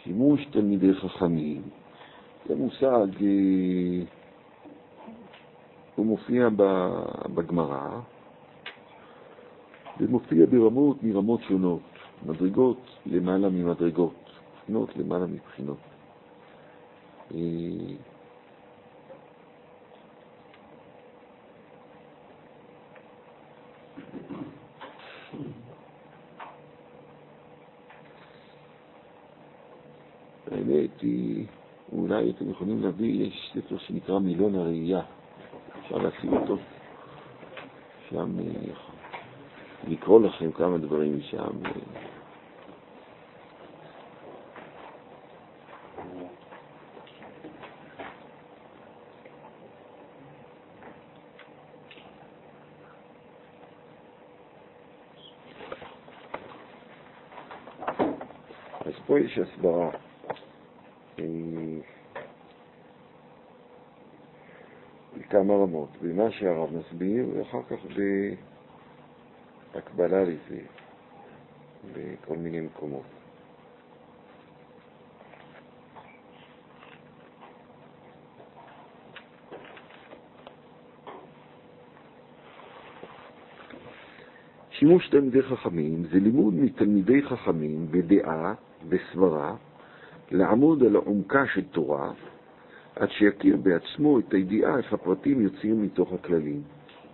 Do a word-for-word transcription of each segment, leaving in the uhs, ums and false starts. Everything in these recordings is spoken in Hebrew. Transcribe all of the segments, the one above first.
שימוש תלמידי חכמים. זה מושג, הוא מופיע בגמרא, ומופיע ברמות מרמות שונות, מדרגות למעלה ממדרגות, בחינות למעלה מבחינות. האמת היא, אולי אתם יכולים להביא, יש ספר שנקרא מילון הראייה, אפשר להציג אותו, שם לקרוא לכם כמה דברים משם. אז פה יש הסברה. כמה רמות, במה שהרב מסביר, ואחר כך בהקבלה לזה, בכל מיני מקומות. שימוש תלמידי חכמים זה לימוד מתלמידי חכמים בדעה, בסברה, לעמוד על העומקה של תורה, עד שיכיר בעצמו את הידיעה איך הפרטים יוצאים מתוך הכללים.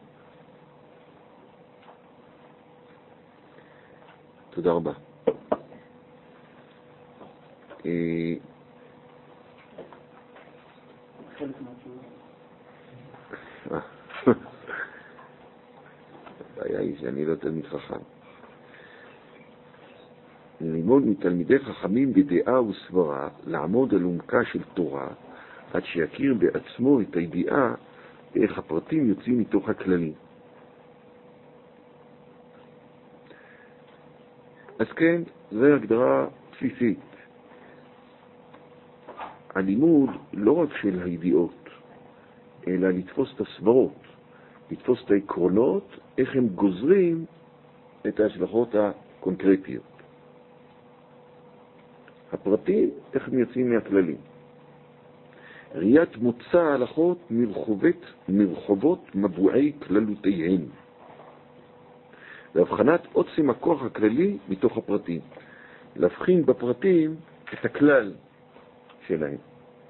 תודה רבה. הבעיה היא שאני לא תלמיד חכם. ללמוד מתלמידי חכמים בדעה וסברה, לעמוד על עומקה של תורה, עד שיכיר בעצמו את הידיעה איך הפרטים יוצאים מתוך הכללים. אז כן, זו הגדרה בסיסית. הלימוד לא רק של הידיעות, אלא לתפוס את הסברות, לתפוס את העקרונות, איך הם גוזרים את ההשלכות הקונקרטיות. הפרטים, איך הם יוצאים מהכללים. ראיית מוצא ההלכות מרחובות, מרחובות מבועי כללותיהן. להבחנת עוצם הכוח הכללי מתוך הפרטים. להבחין בפרטים את הכלל שלהם.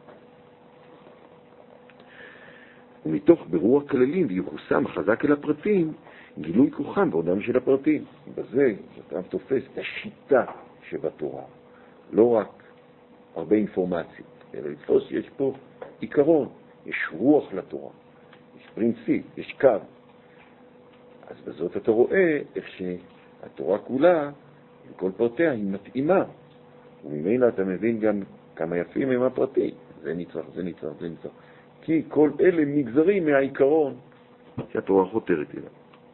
ומתוך ברור הכללים ויחוסם חזק אל הפרטים, גילוי כוחם בעודם של הפרטים. בזה אתה תופס את השיטה שבתורה. לא רק הרבה אינפורמציות, אלא לתפוס יש פה עיקרון, יש רוח לתורה, יש פרינציפ, יש קו. אז בזאת אתה רואה איך שהתורה כולה, עם כל פרטיה, היא מתאימה. וממילא אתה מבין גם כמה יפים הם הפרטים. זה נצרך, זה נצרך, זה נצרך. כי כל אלה נגזרים מהעיקרון שהתורה חותרת אליו.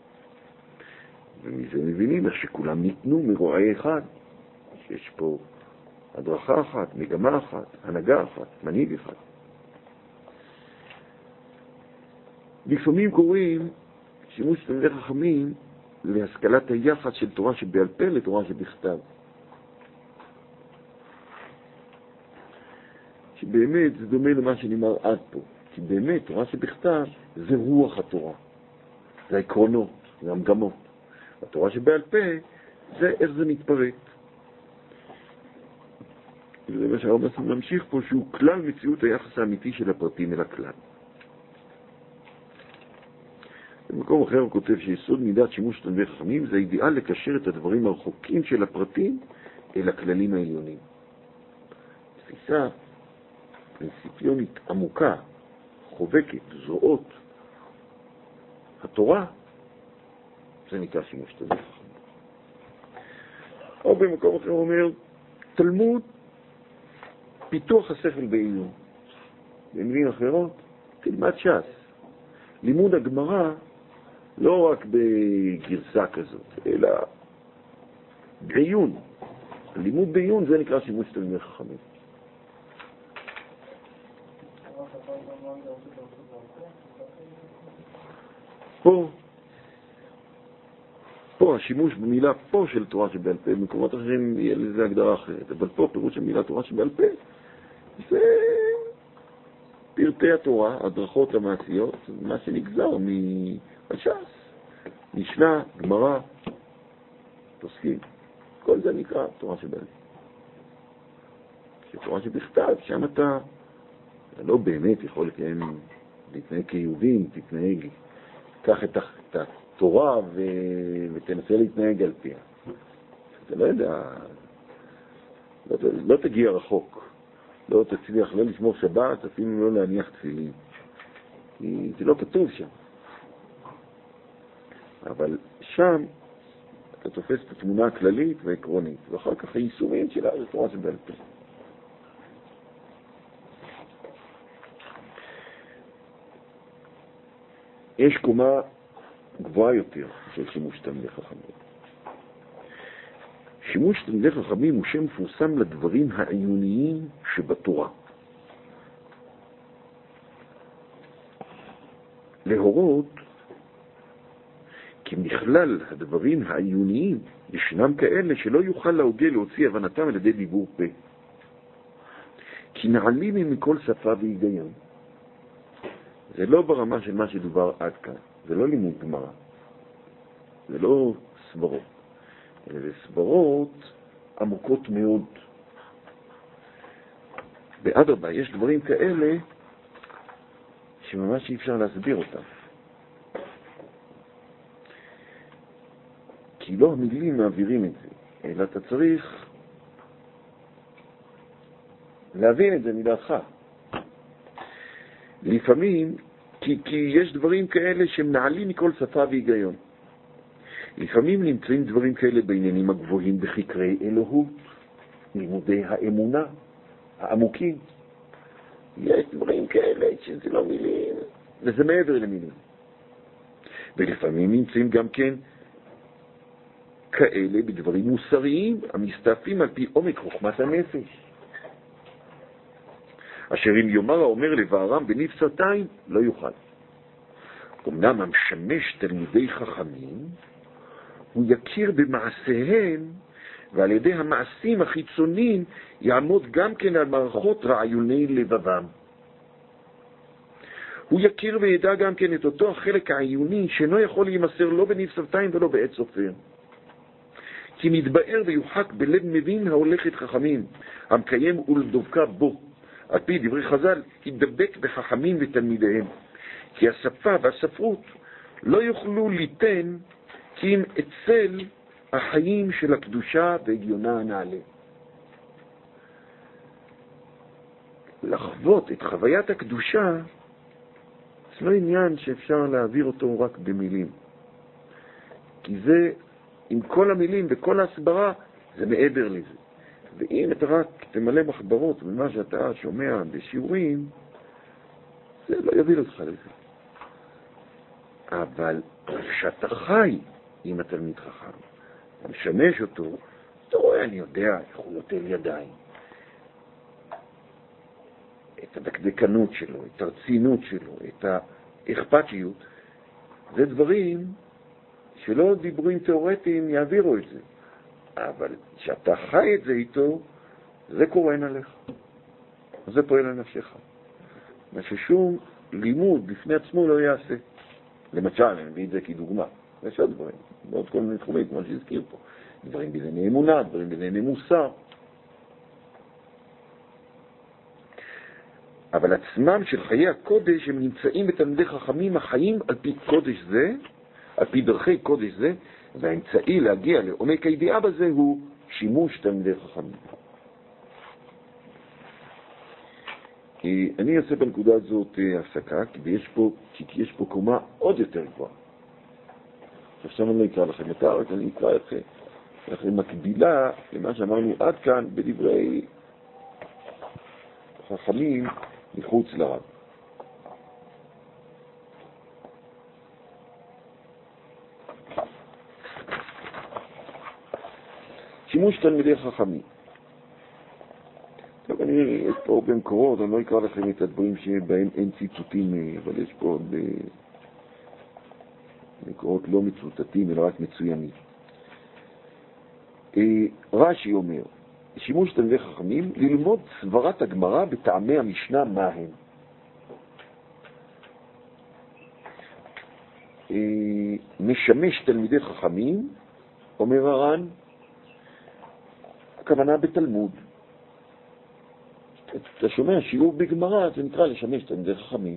ומזה מבינים איך שכולם ניתנו מרועי אחד. שיש פה הדרכה אחת, מגמה אחת, הנהגה אחת, מנהיג אחד. לפעמים קוראים שימוש תלמידי חכמים להשכלת היחס של תורה שבעל פה לתורה שבכתב. שבאמת זה דומה למה שנאמר עד פה. כי באמת תורה שבכתב זה רוח התורה. זה העקרונות, זה המגמות. התורה שבעל פה זה איך זה מתפרט. וזה מה שהרב ממשיך פה, שהוא כלל מציאות היחס האמיתי של הפרטים אל הכלל. במקום אחר הוא כותב שיסוד מידת שימוש תלמידי חכמים זה האידיאל לקשר את הדברים הרחוקים של הפרטים אל הכללים העליונים. תפיסה פרינציפיונית עמוקה, חובקת, זרועות. התורה, זה נקרא שימוש תלמידי חכמים. או במקום אחר הוא אומר, תלמוד פיתוח השכל בעיון. במילים אחרות, תלמד ש"ס. לימוד הגמרא לא רק בגרסה כזאת, אלא בעיון. לימוד בעיון זה נקרא שימוש תלמידי חכמים. פה, פה השימוש במילה פה של תורה שבעל פה, במקומות אחרים יהיה לזה הגדרה אחרת, אבל פה פירוש של מילה תורה שבעל פה, זה פרטי התורה, הדרכות המעשיות, מה שנגזר מהש"ס, משנה, גמרא, פוסקים, כל זה נקרא תורה שבעל פה. שתורה שבכתב, שם אתה לא באמת יכול לקיים, להתנהג כיהודים, תתנהג, קח את התורה ו... ותנסה להתנהג על פיה. אתה לא יודע, לא, לא תגיע רחוק, לא תצליח לא לשמור שבת, אפילו לא להניח תפילין. כי זה לא כתוב שם. אבל שם אתה תופס את התמונה הכללית והעקרונית, ואחר כך היישומים שלה זה תורה שבעל פה. יש קומה גבוהה יותר של שימוש תלמידי חכמים. שימוש תלמידי חכמים הוא שם מפורסם לדברים העיוניים שבתורה. להורות כי מכלל הדברים העיוניים ישנם כאלה שלא יוכל להוגה להוציא הבנתם על ידי דיבור פה. כי נעלים הם מכל שפה והיגיון. זה לא ברמה של מה שדובר עד כאן. זה לא לימוד גמרא. זה לא סברות. זה סברות עמוקות מאוד. באדרבה, יש דברים כאלה שממש אי אפשר להסביר אותם. כי לא המילים מעבירים את זה, אלא אתה צריך להבין את זה מדעתך. לפעמים, כי, כי יש דברים כאלה שמנעלים מכל שפה והיגיון. לפעמים נמצאים דברים כאלה בעניינים הגבוהים בחקרי אלוהות, לימודי האמונה, העמוקים. יש דברים כאלה שזה לא מילים, וזה מעבר למילים. ולפעמים נמצאים גם כן כאלה בדברים מוסריים המסתעפים על פי עומק חוכמת הנפש. אשר אם יאמר האומר לבערם בניב סרטיים, לא יוכל. אמנם המשמש תלמידי חכמים, הוא יכיר במעשיהם, ועל ידי המעשים החיצוניים יעמוד גם כן על מערכות רעיוני לבבם. הוא יכיר וידע גם כן את אותו החלק העיוני שאינו יכול להימסר לא בניב סרטיים ולא בעת סופר. כי מתבאר ויוחק בלב מבין ההולכת חכמים, המקיים ולדבקה בו. על פי דברי חז"ל, ידבק בחכמים ותלמידיהם. כי השפה והספרות לא יוכלו ליתן כי אם אצל החיים של הקדושה והגיונה הנעלה. לחוות את חוויית הקדושה זה לא עניין שאפשר להעביר אותו רק במילים. כי זה, עם כל המילים וכל ההסברה, זה מעבר לזה. ואם אתה רק תמלא מחברות ממה שאתה שומע בשיעורים, זה לא יביא אותך לזה. אבל כשאתה חי עם התלמיד חכם, משמש אותו, אתה רואה, אני יודע, איך הוא נוטל ידיים. את הדקדקנות שלו, את הרצינות שלו, את האכפתיות, זה דברים שלא דיבורים תיאורטיים יעבירו את זה. אבל כשאתה חי את זה איתו, זה קורן עליך. זה פועל על נפשך. מה ששום לימוד בפני עצמו לא יעשה. למשל, אני מביא את זה כדוגמה. יש עוד דברים, בעוד כל מיני תחומים, כמו שהזכיר פה. דברים בענייני אמונה, דברים בענייני מוסר. אבל עצמם של חיי הקודש הם נמצאים בתלמידי חכמים החיים על פי קודש זה, על פי דרכי קודש זה, והאמצעי להגיע לעומק הידיעה בזה הוא שימוש תלמידי חכמים. כי אני אעשה בנקודה הזאת הפסקה, כי יש פה, כי יש פה קומה עוד יותר גבוהה. עכשיו אני לא אקרא לכם יותר, רק אני אקרא לכם, לכם מקבילה למה שאמרנו עד כאן בדברי חכמים מחוץ לרב. שימוש תלמידי חכמים. טוב, אני, יש פה במקורות, אני לא אקרא לכם את הדברים שבהם אין ציטוטים, אבל יש פה עוד מקורות לא מצוטטים, אלא רק מצוינים. רש"י אומר, שימוש תלמידי חכמים ללמוד סברת הגמרא בטעמי המשנה מה הם. משמש תלמידי חכמים, אומר הר"ן, הכוונה בתלמוד. אתה שומע שיעור בגמרא, זה נקרא לשמש תלמידי חכמים.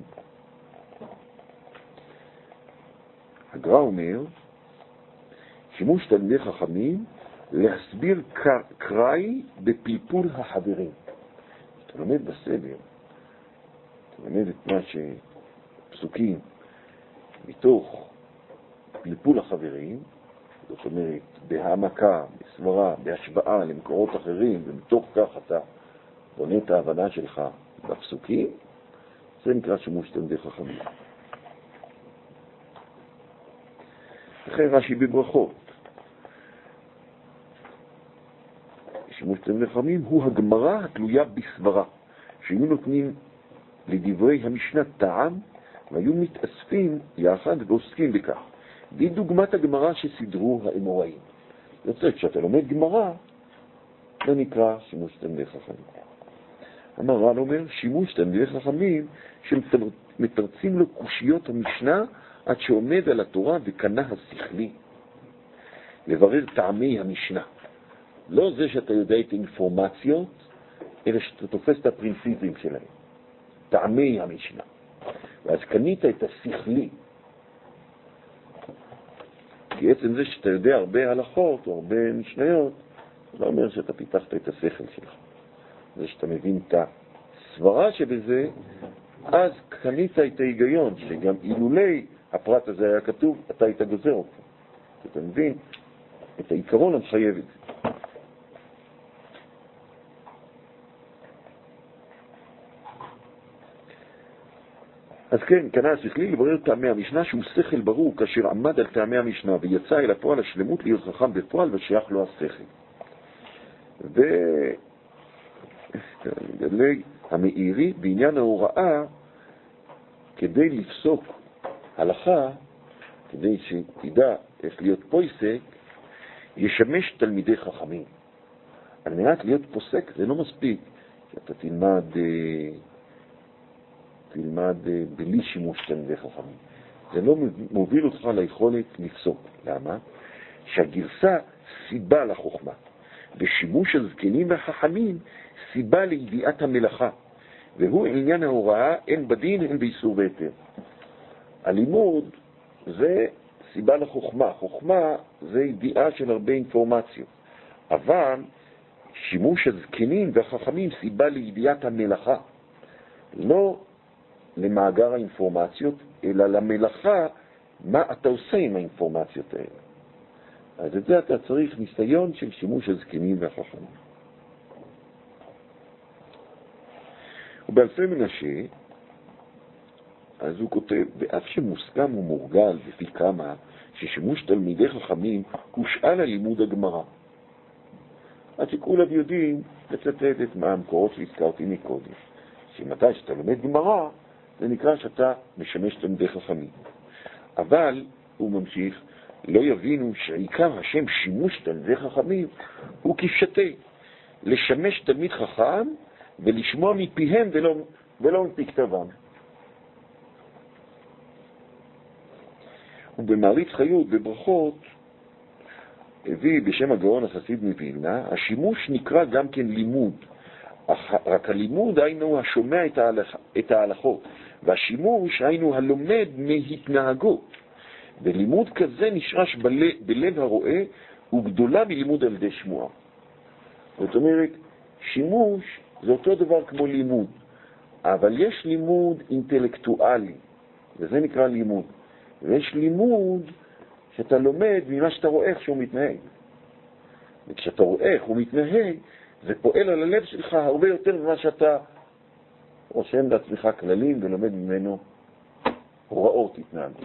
הגר"א אומר, שימוש תלמידי חכמים להסביר קראי בפלפול החברים. אתה לומד בסדר, אתה לומד את מה שפסוקים מתוך פלפול החברים, זאת אומרת, בהעמקה, בסברה, בהשוואה למקורות אחרים, ומתוך כך אתה בונה את ההבנה שלך בפסוקים, זה נקרא שימוש תלמידי חכמים. אחרי רש"י בברכות, שימוש תלמידי חכמים הוא הגמרא התלויה בסברה, שהיו נותנים לדברי המשנה טעם, והיו מתאספים יחד ועוסקים בכך. די דוגמת הגמרא שסידרו האמוראים. יוצא, כשאתה לומד גמרא, זה נקרא שימוש תלמידי חכמים. המר"ן אומר, שימוש תלמידי חכמים שמתרצים לו קושיות המשנה עד שעומד על התורה וקנה השכלי. לברר טעמי המשנה. לא זה שאתה יודע את האינפורמציות, אלא שאתה תופס את הפרינציפים שלהם. טעמי המשנה. ואז קנית את השכלי. כי עצם זה שאתה יודע הרבה הלכות או הרבה משניות, זה לא אומר שאתה פיתחת את השכל שלך. זה שאתה מבין את הסברה שבזה, אז קנית את ההיגיון, שגם אילולי הפרט הזה היה כתוב, אתה היית גוזר אותו. אתה מבין את העיקרון המחייב את זה. אז כן, קנה השכלי לברר טעמי המשנה שהוא שכל ברור כאשר עמד על טעמי המשנה ויצא אל הפועל השלמות להיות חכם בפועל ושייך לו השכל. וגדלי המאירי בעניין ההוראה כדי לפסוק הלכה, כדי שתדע איך להיות פוסק, ישמש תלמידי חכמים. על מנת להיות פוסק זה לא מספיק שאתה תלמד תלמד בלי שימוש תלמידי חכמים. זה לא מוביל אותך ליכולת לפסוק. למה? שהגרסה סיבה לחוכמה. בשימוש הזקנים והחכמים סיבה לידיעת המלאכה. והוא עניין ההוראה הן בדין הן באיסור והיתר. הלימוד זה סיבה לחוכמה. חוכמה זה ידיעה של הרבה אינפורמציות. אבל שימוש הזקנים והחכמים סיבה לידיעת המלאכה. לא למאגר האינפורמציות, אלא למלאכה, מה אתה עושה עם האינפורמציות האלה. אז את זה אתה צריך ניסיון של שימוש הזקנים והחכמים. ובאלפי מנשה, אז הוא כותב, ואף שמוסכם ומורגל בפי כמה, ששימוש תלמידי חכמים הוא שאל הלימוד הגמרא. עד שכולם יודעים לצטט את המקורות שהזכרתי מקודם. שמתי שאתה לומד גמרא, זה נקרא שאתה משמש תלמידי חכמים. אבל, הוא ממשיך, לא יבינו שעיקר השם שימוש תלמידי חכמים הוא כפשטי, לשמש תלמיד חכם ולשמוע מפיהם ולא, ולא מפי כתבם. ובמעריץ חיות בברכות הביא בשם הגאון החסיד מווילנה, השימוש נקרא גם כן לימוד. רק הלימוד היינו השומע את, ההלכ... את ההלכות, והשימוש היינו הלומד מהתנהגות. ולימוד כזה נשרש בל... בלב הרואה וגדולה מלימוד על ידי שמוע. זאת אומרת, שימוש זה אותו דבר כמו לימוד, אבל יש לימוד אינטלקטואלי, וזה נקרא לימוד. ויש לימוד שאתה לומד ממה שאתה רואה איך שהוא מתנהג. וכשאתה רואה איך הוא מתנהג, זה פועל על הלב שלך הרבה יותר ממה שאתה רושם לעצמך כללים ולומד ממנו הוראות התנהגות.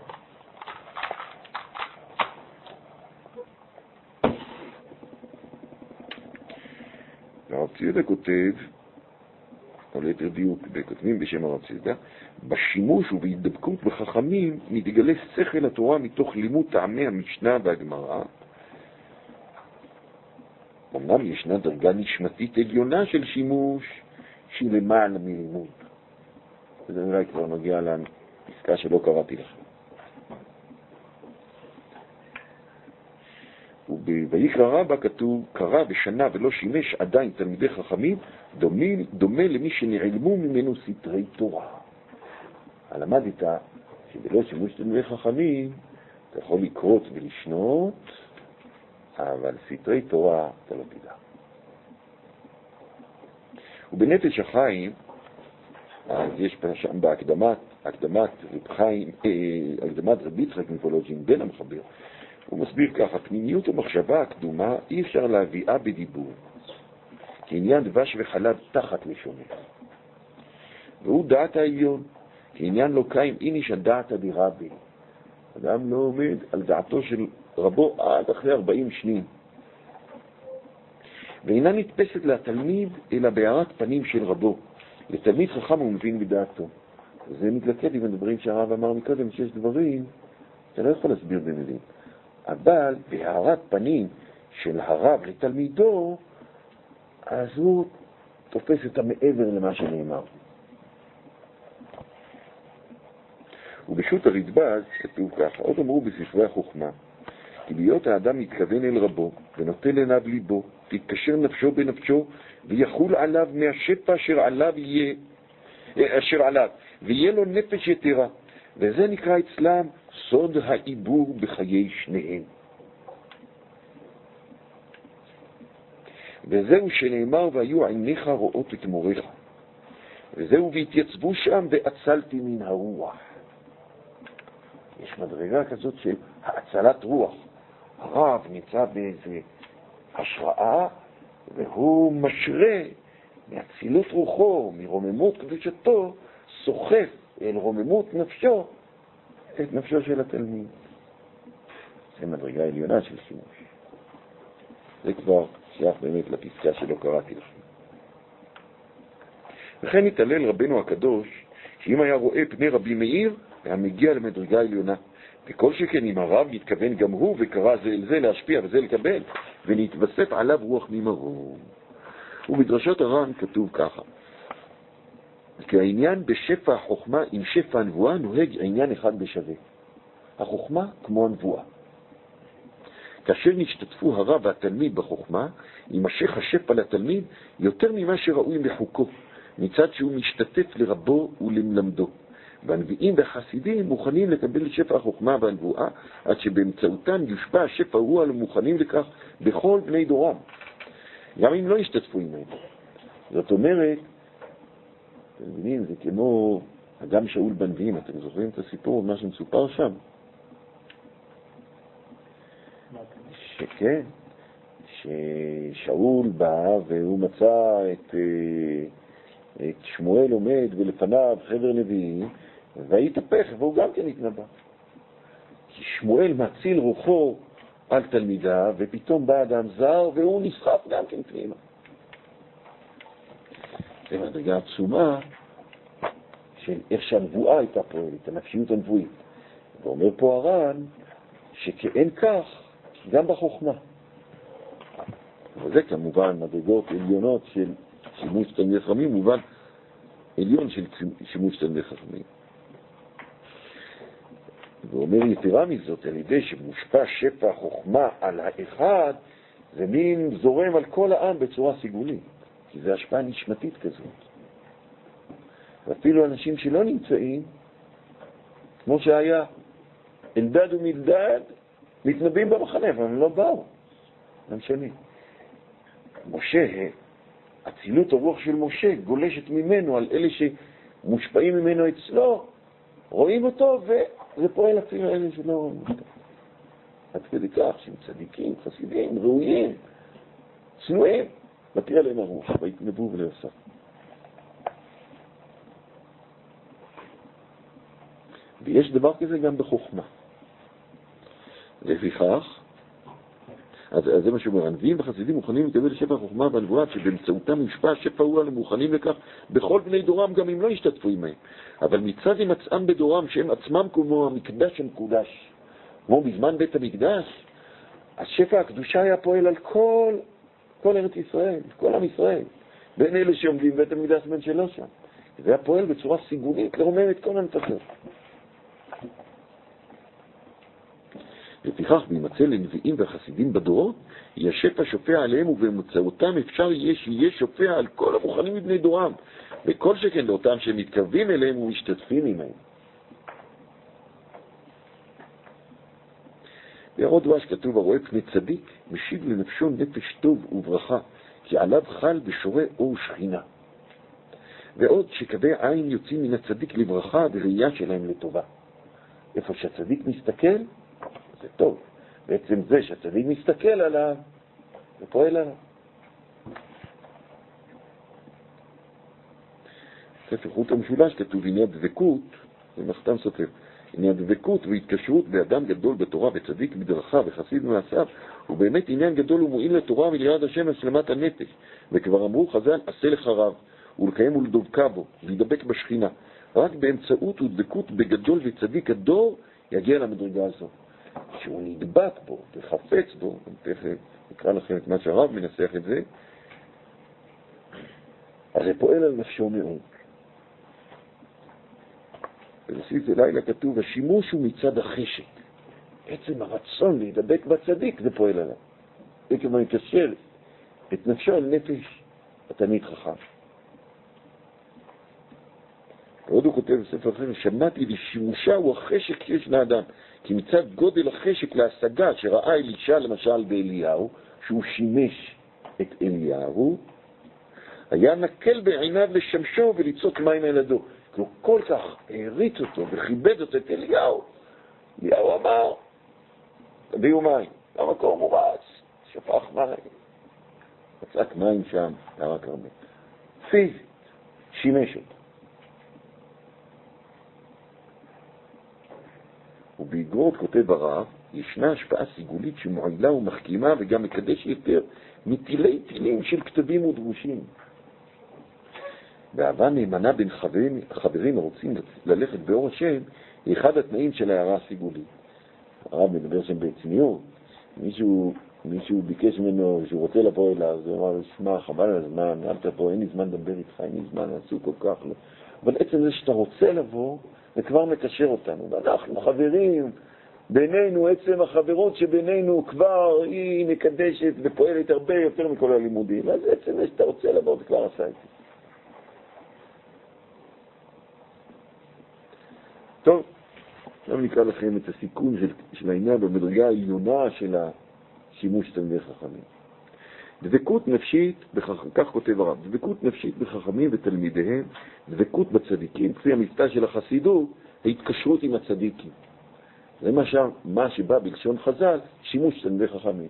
הרב ציודה כותב, או ליתר דיוק, בכותבים בשם הרב ציודה, בשימוש ובהתדבקות בחכמים מתגלה שכל התורה מתוך לימוד טעמי המשנה והגמרא, אמנם ישנה דרגה נשמתית עליונה של שימוש שהיא למעלה מלימוד. וזה אולי כבר נוגע לפסקה שלא קראתי לכם. ובויקרא רבא כתוב, קרא ושנה ולא שימש עדיין תלמידי חכמים, דומה, דומה למי שנעלמו ממנו סתרי תורה. למדת שבלא שימוש תלמידי חכמים אתה יכול לקרות ולשנות, אבל סתרי תורה אתה לא תדע. ובנפש החיים, אז יש שם בהקדמת, הקדמת רב חיים, הקדמת רבי יצחק מוולוז'ין בן המחבר, הוא מסביר ככה, פנימיות המחשבה הקדומה אי אפשר להביאה בדיבור, כי עניין דבש וחלב תחת לשונך. והוא דעת העליון, כי עניין לא קיים איניש הדעת הדירבי. אדם לא עומד על דעתו של רבו עד אחרי ארבעים שנים. ואינה נתפסת לתלמיד אלא בהארת פנים של רבו. לתלמיד חכם הוא מבין בדעתו. זה מתלכד עם הדברים שהרב אמר מקודם, שיש דברים אתה לא יכול להסביר במילים. אבל בהארת פנים של הרב לתלמידו, אז הוא תופס את המעבר למה שנאמר. ובשו"ת הרדב"ז כתוב ככה, עוד אמרו בספרי החוכמה, כי להיות האדם מתכוון אל רבו ונוטל עיניו ליבו, תתקשר נפשו בנפשו ויחול עליו מהשפע אשר עליו יהיה, אשר עליו, ויהיה לו נפש יתרה. וזה נקרא אצלם סוד העיבור בחיי שניהם. וזהו שנאמר והיו עיניך רואות את מורך. וזהו והתייצבו שם ועצלתי מן הרוח. יש מדרגה כזאת של הצלת רוח. הרב נמצא באיזה השראה והוא משרה מהצילות רוחו, מרוממות קדושתו, סוחף אל רוממות נפשו את נפשו של התלמיד. זה מדרגה עליונה של שימוש. זה כבר שייך באמת לפסקה שלא קראתי לכם. וכן התעלל רבנו הקדוש שאם היה רואה פני רבי מאיר היה מגיע למדרגה עליונה. וכל שכן אם הרב מתכוון גם הוא וקרא זה אל זה להשפיע וזה לקבל ולהתווסף עליו רוח ממרום. ובדרשות הר"ן כתוב ככה, כי העניין בשפע החוכמה עם שפע הנבואה נוהג עניין אחד בשווה. החוכמה כמו הנבואה. כאשר נשתתפו הרב והתלמיד בחוכמה, יימשך השפע לתלמיד יותר ממה שראוי לחוקו, מצד שהוא משתתף לרבו ולמלמדו. והנביאים והחסידים מוכנים לקבל שפע החוכמה והנבואה, עד שבאמצעותם יושפע השפע הוא על מוכנים לכך בכל בני דורם, גם אם לא ישתתפו עמהם. זאת אומרת, אתם מבינים, זה כמו אדם שאול בנביאים, אתם זוכרים את הסיפור, מה שמסופר שם? שכן, ששאול בא והוא מצא את, את שמואל עומד ולפניו חבר נביאים, והתהפך והוא גם כן התנבא. כי שמואל מציל רוחו על תלמידה, ופתאום בא אדם זר והוא נסחף גם כן פנימה. זה מדרגה עצומה של איך שהנבואה הייתה פועלת, הנפשיות הנבואית. ואומר פה הר"ן שכאין כך גם בחוכמה. וזה כמובן מדרגות עליונות של שימוש תלמידי חכמים, מובן עליון של שימוש תלמידי חכמים. ואומר יתרה מזאת, על ידי שמושפע שפע החוכמה על האחד, זה מין זורם על כל העם בצורה סיגולית, כי זה השפעה נשמתית כזאת. ואפילו אנשים שלא נמצאים, כמו שהיה אלדד ומלדד, מתנבאים במחנה, אבל הם לא באו. לא משנה. משה, הצילות הרוח של משה גולשת ממנו על אלה שמושפעים ממנו אצלו, רואים אותו וזה פועל אפילו אלה שלא רואים אותו. עד כדי כך שהם צדיקים, חסידים, ראויים, צנועים, מתיר להם הרוח, והתנבאו ולעשה. ויש דבר כזה גם בחוכמה. לפיכך, אז, אז זה מה שאומר, הנביאים וחסידים מוכנים לקבל שפע החוכמה והנבואה, שבאמצעותם מושפע השפע הוא על מוכנים לכך בכל בני דורם, גם אם לא ישתתפו עמהם. אבל מצד הימצאם בדורם, שהם עצמם כמו המקדש המקודש, כמו בזמן בית המקדש, השפע הקדושה היה פועל על כל כל ארץ ישראל, כל עם ישראל, בין אלה שעומדים בית המקדש בין שלא שם. זה היה פועל בצורה סיגולית לרומם את כל הנפשות. לפיכך בהימצא לנביאים והחסידים בדורות, יהיה שפע שופע עליהם ובאמצעותם אפשר יהיה שיהיה שופע על כל המוכנים מבני דורם, וכל שכן לאותם שמתקרבים אליהם ומשתתפים עמהם. בעוד דבש כתוב, הרואה פני צדיק, משיב לנפשו נפש טוב וברכה, כי עליו חל בשורה אור שכינה. ועוד שקווי עין יוצאים מן הצדיק לברכה וראייה שלהם לטובה. איפה שהצדיק מסתכל, זה טוב. בעצם זה שהצדיק מסתכל עליו, זה פועל עליו. ספר חוט המשולש כתוב, הנה הדבקות, זה מחתם סופר, הנה הדבקות והתקשרות באדם גדול בתורה וצדיק בדרכה וחסיד מעשיו, הוא באמת עניין גדול ומועיל לתורה וליראת השם השלמת הנפש. וכבר אמרו חז"ל, עשה לך רב, ולקיים ולדבקה בו, להידבק בשכינה. רק באמצעות ודבקות בגדול וצדיק הדור יגיע למדרגה הזו. שהוא נדבק בו וחפץ בו, תכף נקרא לכם את מה שהרב מנסח את זה, אז זה פועל על נפשו מאוד. ובסעיף זה לילה כתוב, השימוש הוא מצד החשק. עצם הרצון להידבק בצדיק זה פועל עליו. זה כמו יקשר את נפשו על נפש התלמיד חכם. ועוד הוא כותב בספר אחר, שמעתי לשימושה הוא החשק שיש לאדם, כי מצד גודל החשק להשגה שראה אלישע למשל באליהו, שהוא שימש את אליהו, היה נקל בעיניו לשמשו וליצות מים על ידו. כי הוא כל כך העריץ אותו וכיבד אותו את אליהו. אליהו אמר, תביאו מים, המקום מורץ, שפך מים. מצאת מים שם, להר הכרמל. פיזית, שימש אותו. ובאגרות כותב הרב, ישנה השפעה סיגולית שמועילה ומחכימה וגם מקדש יותר מטילי טילים של כתבים ודרושים. ואהבה נאמנה בין חברים, חברים הרוצים ללכת באור השם, היא אחד התנאים של ההערה הסיגולית. הרב מדבר שם בעצמיות, מישהו, מישהו ביקש ממנו שהוא רוצה לבוא אליו, אז הוא אמר, שמע, חבל על הזמן, אל תבוא, אין לי זמן לדבר איתך, אין לי זמן, עשו כל כך לא. אבל עצם זה שאתה רוצה לבוא, זה כבר מקשר אותנו, ואנחנו חברים, בינינו, עצם החברות שבינינו כבר היא מקדשת ופועלת הרבה יותר מכל הלימודים, אז עצם זה שאתה רוצה לבוא, זה כבר עשה את זה. טוב, עכשיו נקרא לכם את הסיכון של, של העניין במדרגה העליונה של השימוש תלמידי חכמים. דבקות נפשית, בכח, כך כותב הרב, דבקות נפשית בחכמים ותלמידיהם, דבקות בצדיקים, כפי המבטא של החסידות, ההתקשרות עם הצדיקים. זה מה, ש... מה שבא בלשון חז"ל, שימוש תלמידי חכמים.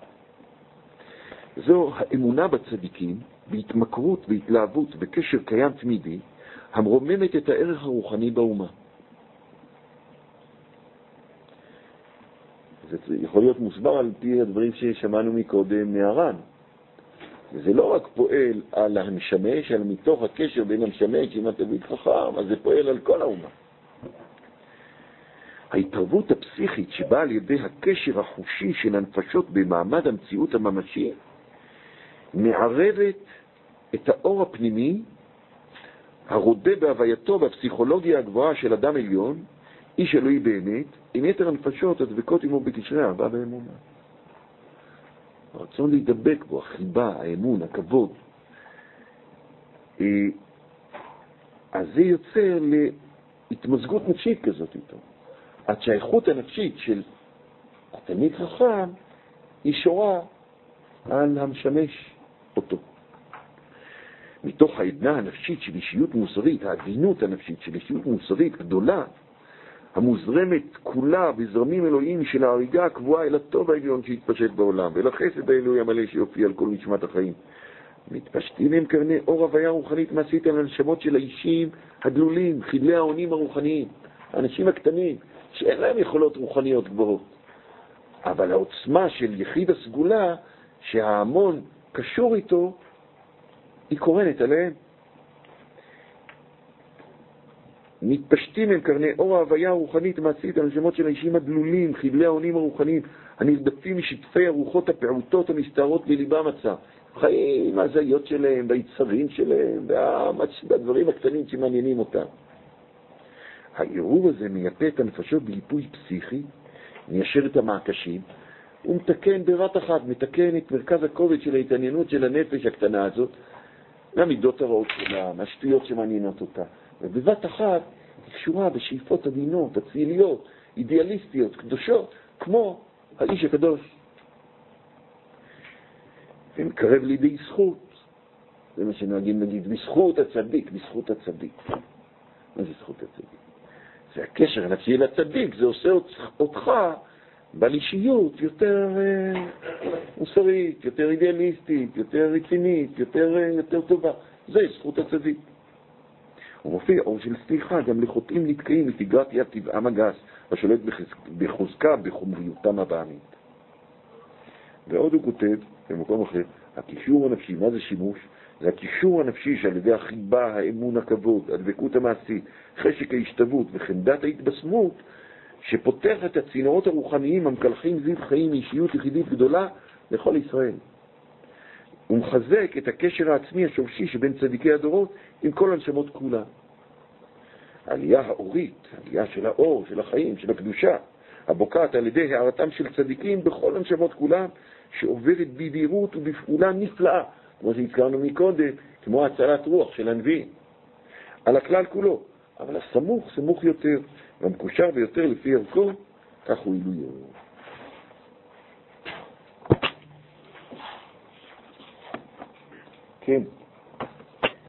זו האמונה בצדיקים, בהתמכרות, בהתלהבות, בקשר קיים תמידי, המרוממת את הערך הרוחני באומה. זה יכול להיות מוסבר על פי הדברים ששמענו מקודם מהר"ן. זה לא רק פועל על המשמש, אלא מתוך הקשר בין המשמש עם התלמיד חכם, אז זה פועל על כל האומה. ההתערבות הפסיכית שבאה על ידי הקשר החושי של הנפשות במעמד המציאות הממשי, מערבת את האור הפנימי, הרודה בהווייתו בפסיכולוגיה הגבוהה של אדם עליון, איש אלוהי באמת, עם יתר הנפשות הדבקות עמו בקשרי אהבה ואמונה. הרצון להידבק בו, החיבה, האמון, הכבוד. אז זה יוצר להתמזגות נפשית כזאת איתו. עד שהאיכות הנפשית של התלמיד חכם היא שורה על המשמש אותו. מתוך העדנה הנפשית של אישיות מוסרית, העדינות הנפשית של אישיות מוסרית גדולה, המוזרמת כולה בזרמים אלוהים של ההריגה הקבועה אל הטוב העליון שהתפשט בעולם, ואל החסד האלוהי המלא שיופיע על כל נשמת החיים. מתפשטים הם קרני אור הוויה רוחנית מעשית על הנשמות של האישים הדלולים, חדלי העונים הרוחניים, האנשים הקטנים, שאין להם יכולות רוחניות גבוהות. אבל העוצמה של יחיד הסגולה, שההמון קשור איתו, היא קורנת עליהם. מתפשטים הם קרני אור ההוויה הרוחנית מעשית על הנשמות של האישים הדלולים, חדלי העונים הרוחניים, הנרדפים משטפי הרוחות הפעוטות המסתערות בליבם מצא. חיים עם ההזיות שלהם, ביצרים שלהם, והדברים הקטנים שמעניינים אותם. העירוב הזה מייפה את הנפשות בליפוי פסיכי, מיישר את המעקשים, הוא מתקן בבת אחת, מתקן את מרכז הכובד של ההתעניינות של הנפש הקטנה הזאת, מהמידות הרעות שלה, מהשטויות שמעניינות אותה. ובבת אחת היא קשורה בשאיפות עדינות, אציליות, אידיאליסטיות, קדושות, כמו האיש הקדוש. ומקרב לידי זכות, זה מה שנוהגים להגיד, בזכות הצדיק, בזכות הצדיק. מה זה זכות הצדיק? זה הקשר הנפשי לצדיק, זה עושה אותך בעל אישיות יותר אה, מוסרית, יותר אידיאליסטית, יותר רצינית, יותר, אה, יותר טובה. זה זכות הצדיק. הוא מופיע אור של סליחה, גם לחוטאים נתקעים מתגרת יד טבעם הגס, השולט בחוזקה, בחומריותם הבעמית. ועוד הוא כותב, במקום אחר, הקישור הנפשי, מה זה שימוש? זה הקישור הנפשי שעל ידי החיבה, האמון, הכבוד, הדבקות המעשית, חשק ההשתוות וחמדת ההתבשמות, שפותח את הצינורות הרוחניים המקלחים זיו חיים מאישיות יחידית גדולה לכל ישראל. הוא מחזק את הקשר העצמי השורשי שבין צדיקי הדורות עם כל הנשמות כולה. העלייה האורית, העלייה של האור, של החיים, של הקדושה, הבוקעת על ידי הערתם של צדיקים בכל הנשמות כולם, שעוברת בבהירות ובפעולה נפלאה, כמו שהזכרנו מקודם, כמו הצלת רוח של הנביאים, על הכלל כולו. אבל הסמוך, סמוך יותר, והמקושר ביותר לפי ערכו, כך הוא עילוי אור. כן.